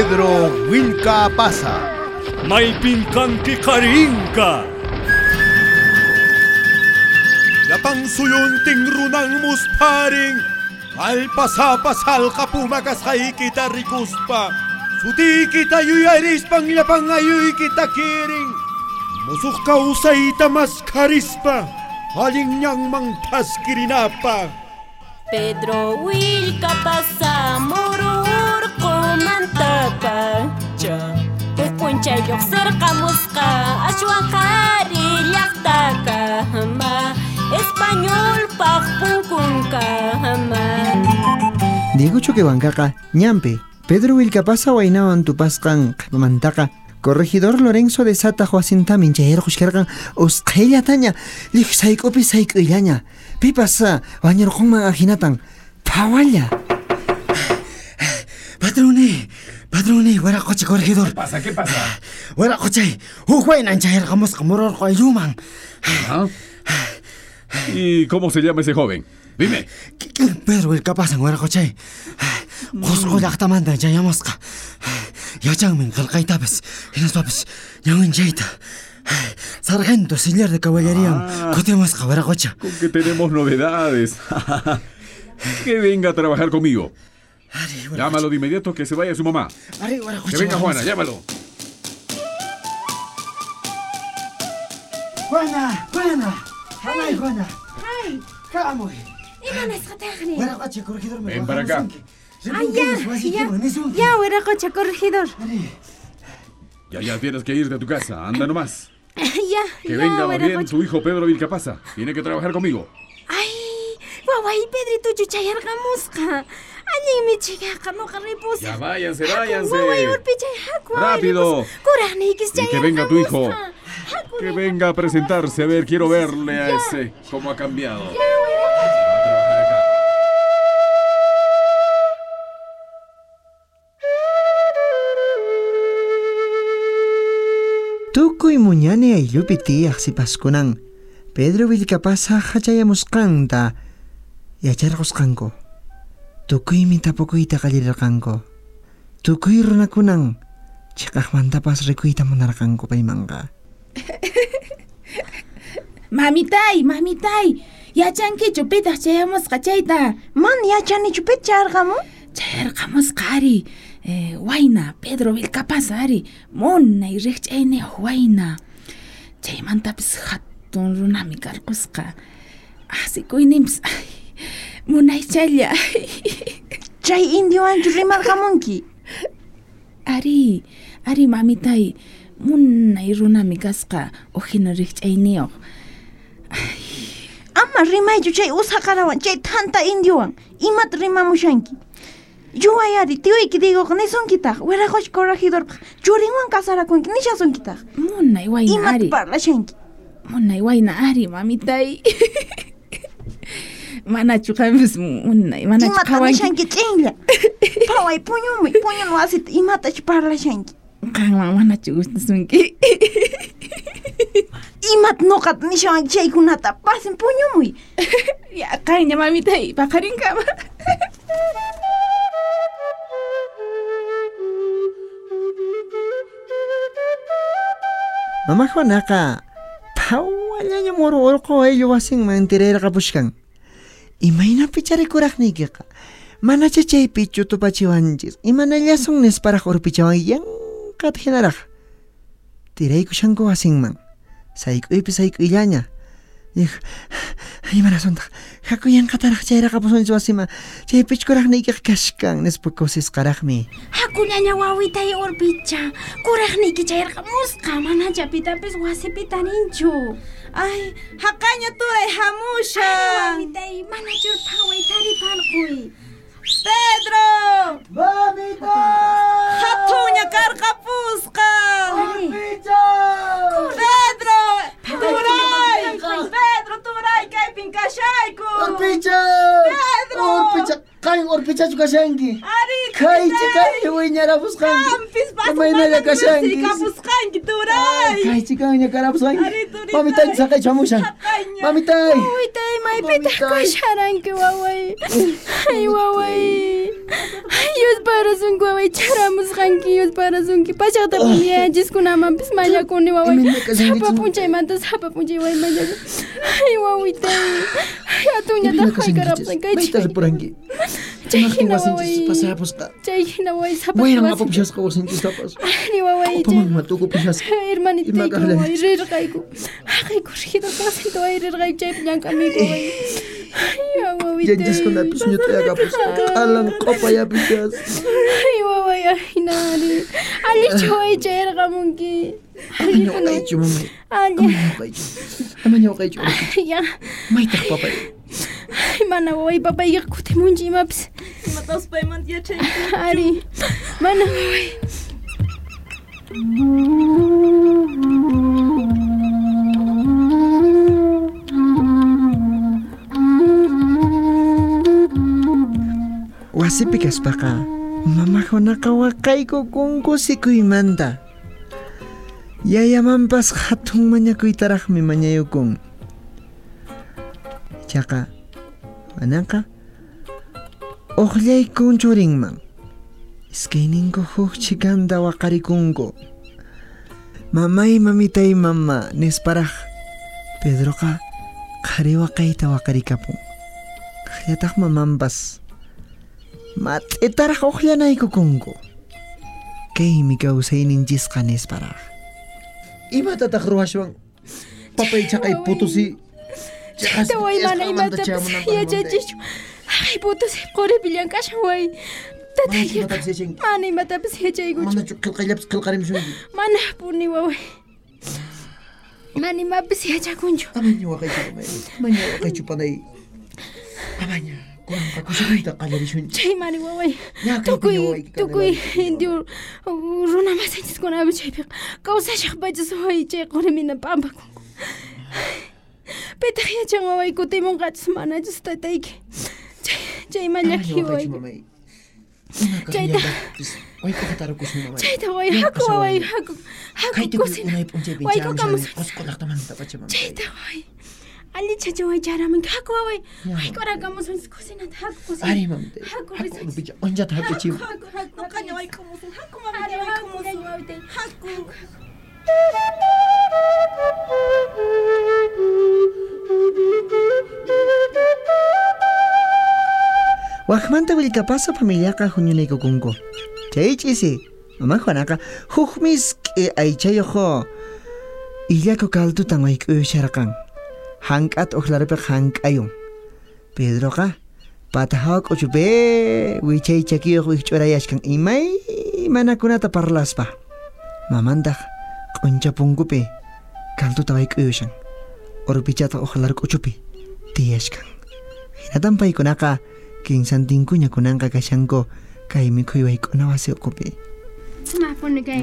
Pedro Wilka Pasa. Maypinkanki karinka. Yapang suyunting runang musparing. Alpasapasal kapumakasay kita rikuspa. Suti kita yuyaris pang yapang ayoy kita kiring. Musuk kausay tamas karispa. Haling niyang mangtas kirinapa. Pedro Wilka Pasa murur kumantaka. Pupuncha yok cerca musca. Ashuan kari llaktaka. Español pakpunkunka. Diego Choquehuancaca, ñampe, Pedro Wilka Pasa wainawan tupasqan qhipamantaka, corregidor Lorenzo de Sata Joacinta minchayero hushkarqan usqhayllataña, liqsaykupi sayk'uyllaña, pipasa wañurqunman ajinatan, phawalla. Patrone, waraquchay corregidor. ¿Qué pasa? Waraquchay, huwaynan chayarqamusqa mururqa aylluman. ¿Y cómo se llama ese joven? Dime. Pedro Wilka Pasa waraquchay. Qusqu llaqtamanta chayamusqa. Yachanmin qillqaytapis, hinaspapas ñawinchayta. Sargento señor de caballería, kutimusqa waraqucha. Con que tenemos novedades. Que venga a trabajar conmigo. Llámalo de inmediato que se vaya su mamá. Que venga Juana, llámalo. Juana. Ay. Kamoy. Waraqucha corregidor me. Ven para acá. Ya, waraqucha corregidor. Ya tienes que irte a tu casa, anda nomás. Ya. Que venga más bien tu hijo Pedro Wilka Pasa. Tiene que trabajar conmigo. Ay, waway Pedrito chuchayarqamusqa. Allimi chigaqa nuqa ripusa. Ya váyanse. Waway urpichay haku. Rápido. Kuraqniykis Y que venga tu hijo. chayarqamusqa. Que venga a presentarse. A ver, quiero verle a ese. Cómo ha cambiado. Tukuy muñani ayllupi tiyaq sipaskunan, Pedro Wilka Pasa hachayamusqanta yacharqusqanku. Tukuymi tapukuyta qallirirqanku. Tukuy runakunan chiqaqmantapas rikuyta munarqanku paymanqa. Mamitay, yachankichu pitaq chayamusqa chayta. Man yachanichu pit chayarqamu? Chayarqamusqa ari. Wayna, Pedro Wilka Pasa ari. Munay riqch'ayniyuq wayna. Chaymantapis hatun runami karqusqa. Asikuynimpas munaychalla. Chay indiowanchu rimarqamunki. Ari mamitay. Munay runami kasqa. Ujina riqch'ayniyuq. Ama rimaychu chay usaqarawan, chay tanta indiowan. Imat rimamushanki. Yuwayari, tiyuyki digo nisunkitaq. Waraquch corregidorpaq churinwan kasarakunki nishasunkitaq. Munay wayna ari. Imat parlashanki. Munay wayna ari mamitay. Manachu qamis munay. Manachu Imata qawanki. nishanki ch'inlla. Phaway puñun wasita imatachu parlashanki. Qanwan manachu gustasunki. Imat nuqata nishawanki chaykunata pasin puñumuy. Ya qayña mamitay paqarinkama. Mama Juanaqa, phawallaña muru urqu ayllu wasinman tirayarqapushkan. Imaynapi charikuraqniykiqa, manacha chaypi chutupachiwanchis, imanallasun nisparaq urpichawan yanqata hinaraq. Tiraykushanku wasinman, sayk'uypi sayk'uyllaña. Imanasunta, haku yanqataraq chayraqapusunchis wasima, chay pichkuraqniykiqa kashkan nispa kusisqaraqmi. Hakuñaña wawitay urpicha. Kuraqniyki chayarqamusqa. Manacha pitapis wasipita ninchu. Ay, haqaña turay hamusha. Wawitay, manachu phaway tariparquy. Pedro! Mamita! Hatuña karqapusqa. Pedro! Turay kaypin kashayku. Urpicha! Kay urpicha chukashanki. Ari, Kay wiñarapusqanki. Ampis Amaynalla kashanki. kapusqanki turay. Kay chikanya karapusqanki. Ari, turita. Mamitay sakay chamushan. Haqaña. Mamitay. Wawitay, maypita kasharanki waway. Ay, waway. Ay, Yos parasunki waway charamusqanki yos parasunki pachaqta punyanchis mañakuni waway sapa punchaymanta sapa punchay waway mañakuni ay wawita atuñataq haykarapsan kaychik Mayta ripuranki. chaykina Wasinchis waway pasapusqa. chaykina waway sapa Wayran apupishasqa wasinchistapas. ay waway Upaman matukupisasqa. hermanitayku waway rirqayku haqayku riqhidaq wasinta waway rirqayku chaypi llank'amiku waway ay wawita Yanchaskunapis ñut'ayaqapus. Alan qopayapishas. ay waway ay nari allichu waway chayrqamunki Amaña waqaychu mamay. Amaña waqaychu. Amaña waqaychu. ya Maytaq papay. ay mana waway papayqa kutimunchi imapis Imatas paymanta yachayku. ari mana waway Wasipi kaspaqa mamakunaqa waqayku kunkusikuymanta yayamanpas hatun mañakuytaraqmi mañayukun chaqa manaqa uqllaykun churinman iskayninku huk chikanta waqarikunku mamay mamitay mama nisparaq Pedroqa qhari waqayta waqarikapun qallataq mamanpas mat'itaraq uqllanaykukunku kaymi kawsayninchisqa nisparaq Imatataq ruwashwan. Papay chaqay putusi. chayta waway mana imatapis yachachischu ay putusi quripi llank'ashan waway tatayqa mana imatapis yachaykuchu Manachu qillqayllapis qillqarimushunki. mana puni waway mana imapis yachakunchu Amaña waqaychu mamay. Amaña waqaychu panay. Amaña. Kuranqa kushikuyta qallarishunchi. chaymani waway Ñakaypi tukuy ñawayki tukuy kanalay. indio runa masanchiskunapi chaypi kawsashaqpachis waway chay qurimina pampakunku pitaq yachan waway kutimunqachis manachus tatayki chaymallaki Amaña waway waqaychu mamay. Una Chayta. kaqllapis waykuqa tarukushun mamay. chayta waway haku waway haku Kaytu kusina unay p'unchaypi wayku chamushan kamusun qusqulaqtamanta pacha mamay. chayta waway allichacha waway charamunki haku waway Ya. wayk'urakamusun kusinata haku kusina Ari mamay. haku Haku risanchis picha onjata hakuchim. Nuqaña wayk'umusun. Haku Ari, mamita haku wayk'umusun. kaña wawitay. Haku. Waqmanta willkapasa familiaqa huñunaykukunku chay ch'isi mama Juanaqa huk misk'i aychayuq illaku kaldutan wayk'uyusharqan hank'at uqlaripiq hank'ayun Pedroqa patahawa k'uchupi wichay chakiyuq wikch'urayashkan imay manakunata parlaspa mamantaq q'uncha punkupi kalduta wayk'uyushan urupichata uqlar k'uchupi tiyashkan hinatan paykunaqa kinsantinkuña kunanqa kashanku kay mikhuy wayk'una wasi ukupi Pone kay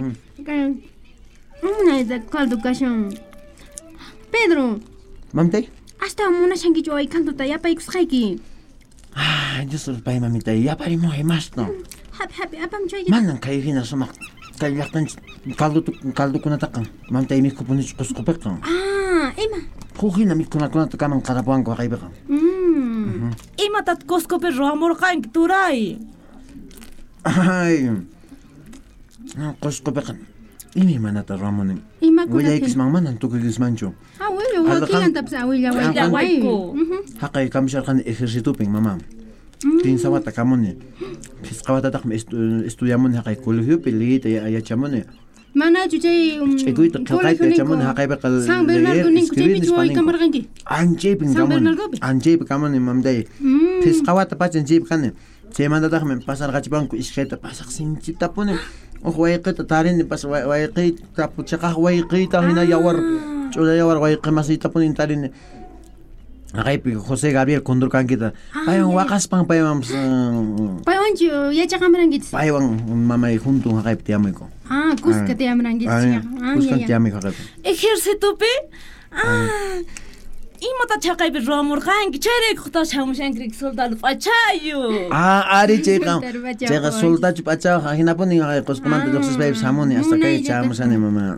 una caldo kashan Pedro Mamtay. hasta munashankichu waway calduta yapaykusqayki Ay, Dios pay mamita. Yaparimuhay mas no. happy apam choy Manan kay hina sumak. Kay llaqtan kaldo kunatakan. Mamtay mikhupunich qusqupiqan. ima Hujina mikhunakunata kaman qarapuanku waqaypiqan. Imatat Cuscopi ruhamurqanki turay. Ay. Qusqupiqan. Imi manata ramunin. Willaykisman manan tukuykismanchu. willo wakilantapis awilla Willa wayku. Haqay kamsharqani ejercitupin mamam. Tinsawata kamuni. Pisqawatataqmi estudiamuni haqay colegiopi liyita yachamuni. manachu chay Ch'ikuyta qilqayta yachamuni haqaypiqa San Bernardo ninku chaypi waway kamarqanki Anchaypin San kamuni. Bernardopi? Anchaypi kamuni mamday. Pisqawata pachan chaypi kani. Chaymantataqmi pasarqachipanku iskayta pasaqsinchitapuni. Wayqita tarini pas wayqita puchaqaq wayqita hina yawar ch'ula yawar wayqimasitapuni tarini. Haqaypi José Gabriel Condurcankita. Paywan waqaspan paywan paywanchu yachaqamrankichis paywan mamay junto haqaypi tiyamuyku. Cusca tiyamrankichis Cuscan tiyamuyku haqaypi. Ejércitopi? Imata chaqaypi ruhamurqanki chayraykuqta shamushankrik soldado p'achayu. Ari chayqa Pachaw. chayqa soldachu p'achaw hinapuni haqay qusqumanta lluqsispaypi samuni hasta kay chamusani mama.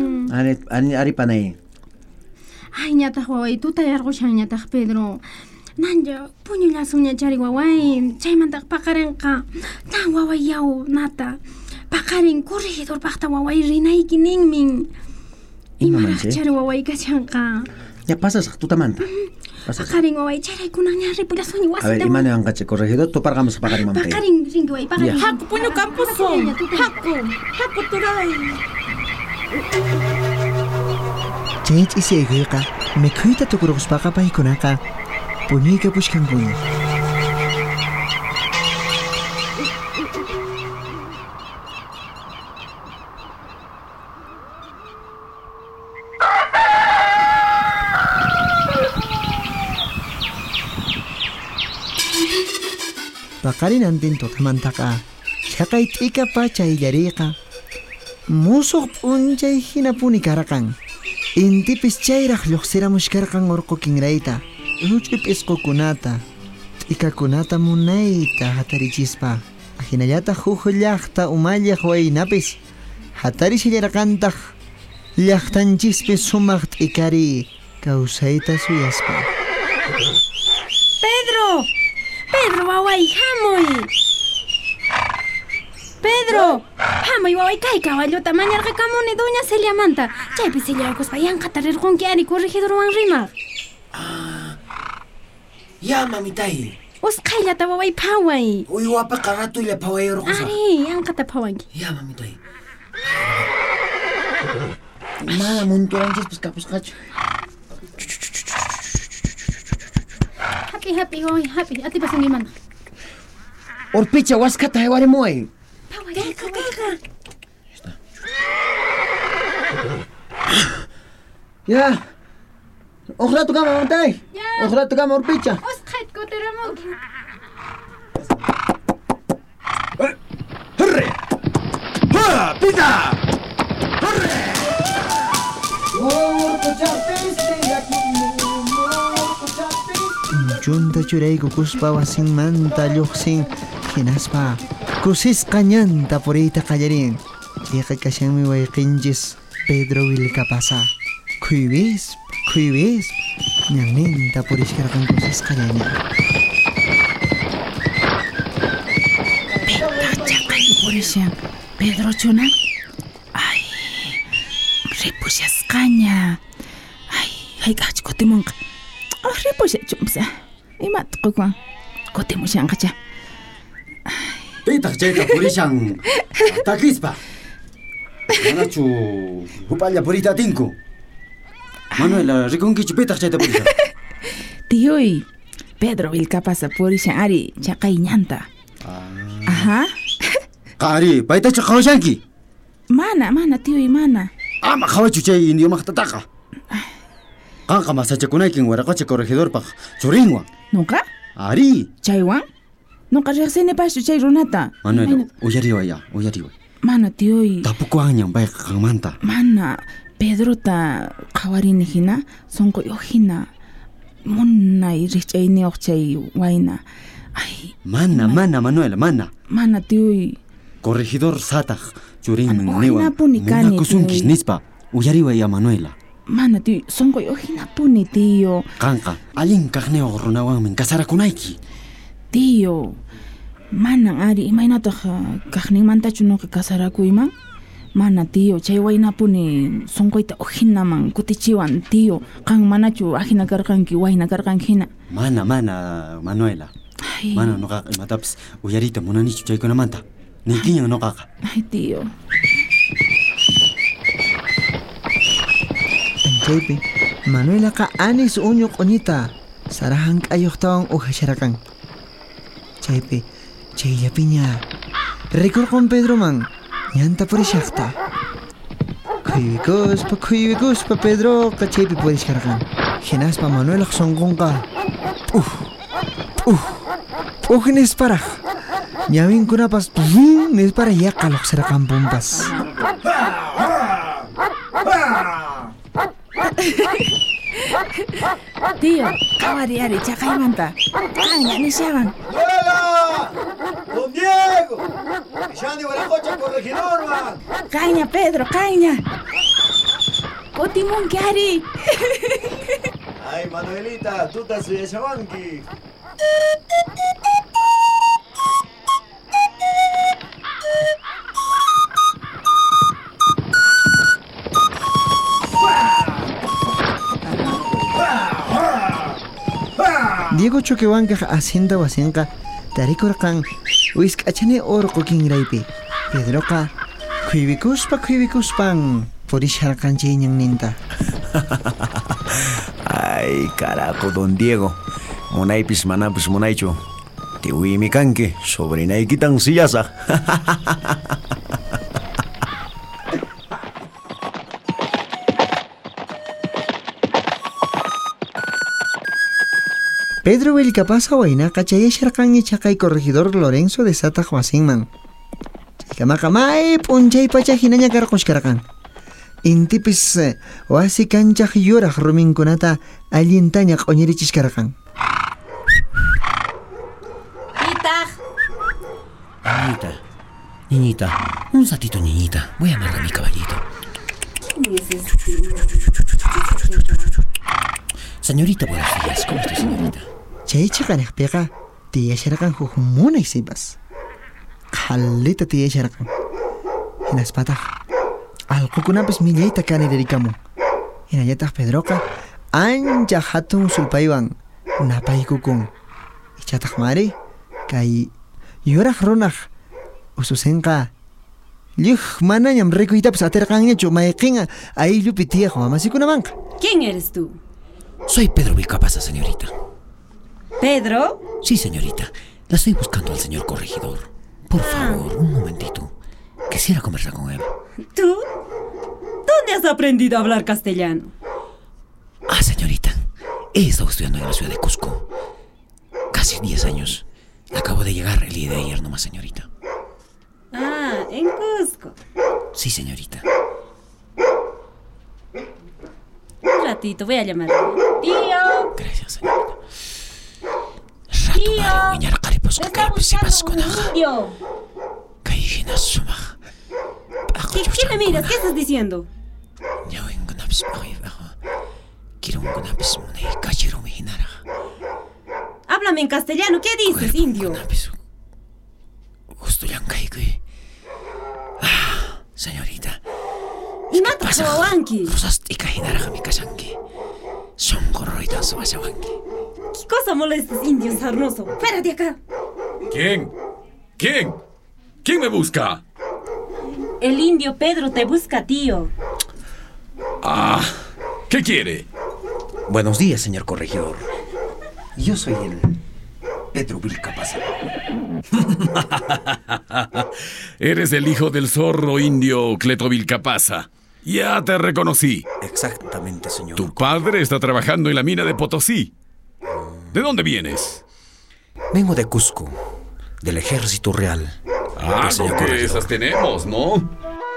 Ari panay. ay ñataq waway tutay yarqushan ñataq Pedro Nanyo, puñulasumña chari waway. Chaymanta paqarinqa. Nan waway yaw nata. Paqarin corregidor paqta waway rinayki ninmin. Imamanche? Chari waway kachanqa. Ya pasas tutamanta. Paqarin waway charaykunanya ripulasuni A ver, wasita. imane anqache corregidor toparqamos paqarin mamta. Paqarin rinki way, paqarin. Haku puñu campuso. Haku turay. Chaych isayqa mikhuyta tukuruqspaqa paykunaqa puñuyqa pushkankuni. Paqarin antin tutamantaqa chaqay t'ikapa chayllariyqa musuq p'unchay hina puni karaqan. Intipis chayraq lluqsiramushkarqan urqu kinrayta, huch'uy p'isqukunata, t'ikakunata munayta hatarichispa, hinallataq huk llaqta umallaq waynapis hatarishillarqantaq llaqtanchispis sumaq t'ikari kawsayta suyaspa. Pedro waway, hamuy. Pedro, hamuy waway kay kawalluta mañarqa kamuni doña Celia manta. Chaypi Celiakuspa yanqata rirqunki ari corregidorwan rimaq. Ya, mamitay. Usqhayllata waway phaway. Uywapaqa ratuylla phawayurqusa. Ari, yanqata phawanki. Ya, mamitay. Mana munturanchispis kapusqachu. Happy waway, happy. Atipasunki mana. Urpicha waskata haywarimuway. Phaway, Ya. Oqratu kama mamtay. Ya. Oqratu kama urpicha. Usqhayt kutiramunki. ¡Hurre! ¡Ha! ¡Pita! ¡Hurre! Chunta churayku kuspa wasinmanta lluqsin hinaspa kusisqa ñanta puriyta qallarin. Chayqa kashanmi wayqinchis Pedro Vilcapasa. Kuybis ñanninta purishkarqan kusisqallaña. Chaqay purishan. Pedro chuna. Ay. Ripushasqaña. Ay, hayk'aqchi kutimunqa. Ripushachumsa. Imata quwan. Kutimushanqacha. Pitaq chayta purishan takispa. Manachu hupalla purita atinku. Manuela, rikunkichu pitaq chayta purishan. Tiyuy, Pedro Vilcapasa purishan ari chaqay ñanta. Ajá. Qari, paytachu qhawashanki. Mana, tiyuy, mana. Ama qhawachu chay indiomaqtataqa. Qanqa masachakunaykin waraqacha corregidorpaq churinwan. Nuqa? Ari. Chaywan? Nuqa riqsinipaschu chay runata. Manuela, uyariway. Mana, tiyuy. Tapukuwanñan payqa qanmanta. Mana, Pedrota qhawarini hina, sunquyuq hina. Munay riqch'ayniyuq chay wayna. Ay. Mana, Manuela, mana. Mana, tiyuy. Corregidor sataq churinman Mana, niwan. uhinapuni kani, Munakusunkish tiyuy. nispa. Uyariway Manuela. Mana, tiyuy, sunquyuq hinapuni, tiyo. Qanqa, allin kaqniyuq runawanmi kasarakunayki. Tiyo, manan ari imaynataq kaqninmantachu nuqa kasarakuyman? Mana, tiyo, chay waynapuni sunquyta uhinaman kutichiwan, tiyo. Qan manachu ahina karqanki, wayna karqanki hina. Mana, Manuela. Ay. Mana nuqaqa imatapis uyarita munanichu chaykunamanta. Niykiñan nuqaqa. Ay, tiyo. Chaypi Manuelaqa anis uñuq uñita sarahan k'ayuqtawan uhasharakan. Chaypi chayllapiña rikurqun Pedroman ñanta purishaqta. Khuywikuspa Pedroqa chaypi purishkarqan. Hinaspa Manuelaq sunqunqa p'uj nisparaq. Ñawinkunapas nisparaq yaqa lluqsirqan pumpas. Tiyo, qawari ari chaqaymanta. Qanña nishawan. ¡Hola! ¡Don Diego! ¡Shani Guaracocha corregidorman! Qanña, Pedro, qanña. Kutimunki ari. Ay, Manuelita, tú estás de Shawanki. Diego Choquehuanca hacienda wasenka tarikurqan wisk'achani urqu kinraypi Pedroqa kuywikuspan purisharqanchik ñanninta. Ay, carajo, don Diego. Munaypis manapis munaychu. Tiwimi kanki, sobrinaykitan siyasa. Pedro Vilcapasa waynaqa chayasharqanña chaqay corregidor Lorenzo de Sataq wasinman. Chaykamaqamay p'unchaypacha hinaña karqushkarqan. Intipis wasi kanchaq yuraq ruminkunata allintaña q'uñirichishkarqan. Niñita, un ratito, niñita. Voy a amarrar mi caballito. Señorita, buenos días. ¿Cómo está, señorita? Chaychaqanaqpiqa tiyasharqan huk munay sipas. Qhallita tiyasharqan. Hinaspataq allqukunapis millayta kanirarikamun. Hinallataq Pedroqa ancha hatun sulpaywan napaykukun. Ichataq mari kay yuraq runaq ususinqa lluq manañam rikuytapis atirqanñachu mayqinqa ayllupi tiyaq wamasikunamanqa. ¿Quién eres tú? Soy Pedro Vilcapasa, señorita. ¿Pedro? Sí, señorita. La estoy buscando al señor corregidor. Por favor, un momentito. Quisiera conversar con él. ¿Tú? ¿Dónde has aprendido a hablar castellano? Ah, señorita. He estado estudiando en la ciudad de Cusco. Casi 10 años. Acabo de llegar el día de ayer nomás, señorita. Ah, en Cusco. Sí, señorita. Un ratito, voy a llamar. ¡Tío! Gracias, señorita. ¡Tío! ¡Te está buscando un indio! ¿Qué me miras? ¿Qué estás diciendo? Háblame en castellano. ¿Qué dices, indio? Señorita. Y mata a Wanki. ¿Qué cosa molestas, indio sarnoso? ¡Fuera de acá! ¿Quién? ¿Quién? ¿Quién me busca? El indio Pedro te busca, tío. Ah, ¿qué quiere? Buenos días, señor corregidor. Yo soy el Pedro Vilcapasa. Eres el hijo del zorro indio Cleto Vilcapasa. Ya te reconocí. Exactamente, señor. Tu padre está trabajando en la mina de Potosí. ¿De dónde vienes? Vengo de Cusco, del Ejército Real. Ah, porque esas tenemos, ¿no?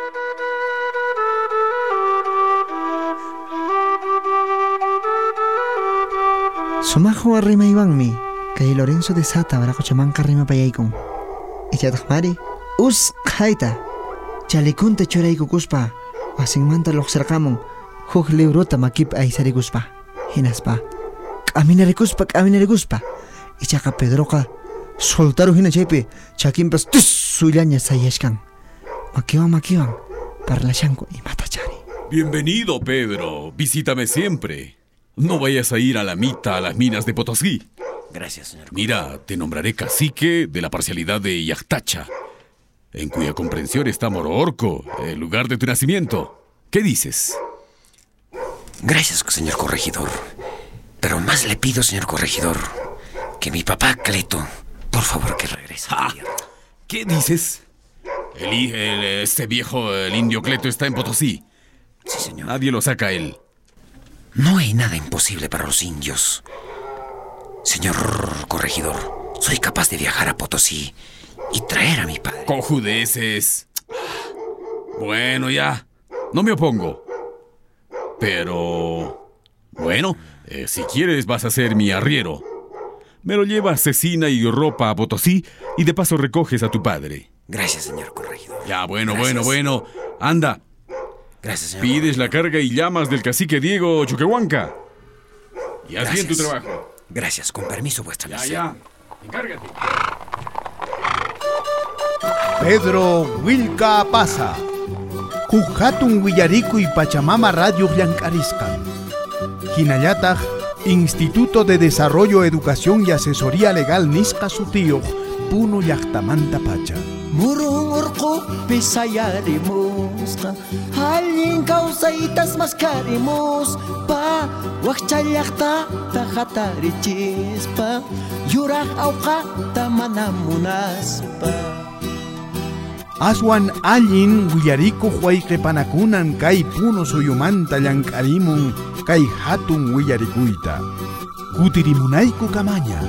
Sumajo arrimaywanmi kay Lorenzo de Sata waraquchamanqa rimapayaykun. Ichataq mari usqhayta chalikunta churaykukuspa wasinmanta lluqsirqamun huk librota makipi aysarikuspa. Hinaspa k'aminarikuspa ichaqa Pedroqa soltaru hina chaypi chakinpas tussullaña sayashkan. Makiwan parlashanku imatachari. Bienvenido, Pedro. Visítame siempre. No vayas a ir a la mita a las minas de Potosí. Gracias, señor. Mira, te nombraré cacique de la parcialidad de Yaxtacha, en cuya comprensión está Moroorco, el lugar de tu nacimiento. ¿Qué dices? Gracias, señor corregidor. Pero más le pido, señor corregidor, que mi papá Cleto, por favor, que regrese. ¿Qué dices? Este viejo, el indio Cleto, está en Potosí. Sí, señor. Nadie lo saca a él. No hay nada imposible para los indios. Señor corregidor, soy capaz de viajar a Potosí y traer a mi padre. Cojudeces. Bueno, ya. No me opongo. Pero... bueno, si quieres vas a ser mi arriero. Me lo llevas cecina y ropa a Potosí y de paso recoges a tu padre. Gracias, señor corregidor. Ya, bueno. Anda. Gracias, señor. Pides la carga y llamas del cacique Diego Choquehuanca. Y haz bien tu trabajo. Gracias, con permiso, vuestra merced. Ya. Encárgate. Pedro Wilka Pasa. Hukhatun Willariku y Pachamama Radio Llancariscan. Hinallatag, Instituto de Desarrollo, Educación y Asesoría Legal Nisqa Sutio, Puno Llaqtamanta Pacha. Murung urqu pisayarimusqa Hallin kawsaytas maskarimuspa Wakchallaqtata hatarichispa Yuraq awqata mana munaspa Aswan allin willariku huayqipanakunan kay Puno suyumanta llank'arimun kay hatun willarikuyta. Kutirimunayku kamaña.